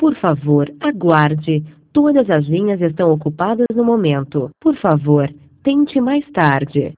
Por favor, aguarde. Todas as linhas estão ocupadas no momento. Por favor, tente mais tarde.